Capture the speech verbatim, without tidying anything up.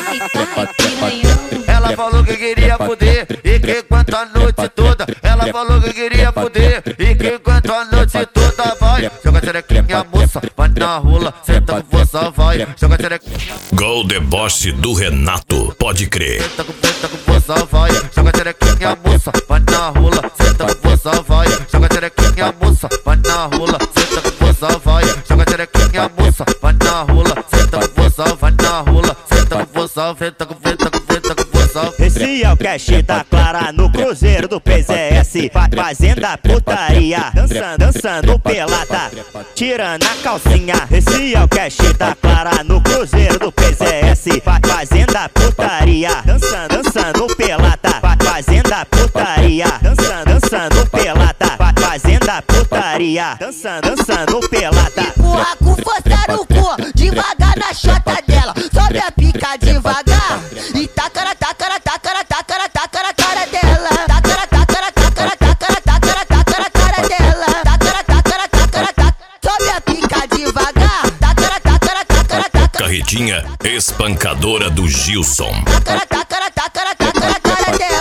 Ela falou que queria fuder e que enquanto a noite toda. Ela falou que queria fuder e que enquanto a noite toda vai. Joga xerequinha moça, vai na rola, senta com força, vai. Joga xerequinha. Gol deboche do Renato, pode crer. Senta com, senta com força, vai. Joga xerequinha moça, vai na rola, senta com força, vai. Joga xerequinha moça, vai na rola, senta com força, vai. Joga xerequinha moça, vai na rola, senta com força, vai na rola, senta com força, senta com, senta com, senta com força. Esse é o cash da Clara no cruzeiro do P Z S, fazendo a putaria, dançando, dançando pelada, tirando a calcinha. Esse é o cash da Clara no cruzeiro do P Z S, fazendo a putaria, dançando, dançando pelada, fazendo a putaria, dançando, dançando pelada, fazendo a putaria, dançando, dançando pelada. Empurra com força no cu, devagar na chota dela, sobe a pica devagar e taca na taca na taca na taca na taca na cara dela. Taca na taca na taca na taca na taca na taca na cara dela. Taca na taca na taca na taca, sobe a pica devagar. Taca na taca na taca na taca. Carretinha espancadora do Gilson. Taca na taca na taca na taca na cara dela.